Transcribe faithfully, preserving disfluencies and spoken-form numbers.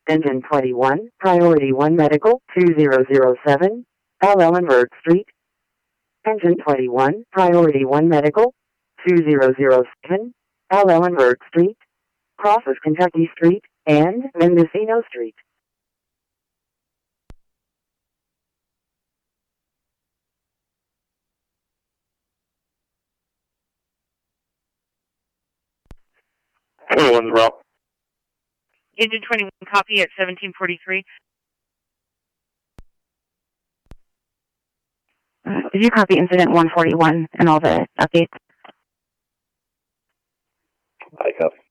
Engine twenty-one, Priority one Medical, two thousand seven, L Ellenberg Street. Engine twenty-one, Priority one Medical, two thousand seven, L Ellenberg Street, crosses Kentucky Street, and Mendocino Street. twenty-one's route. Engine twenty-one, copy at seventeen forty-three. Uh, did you copy incident one forty-one and all the updates? I copy.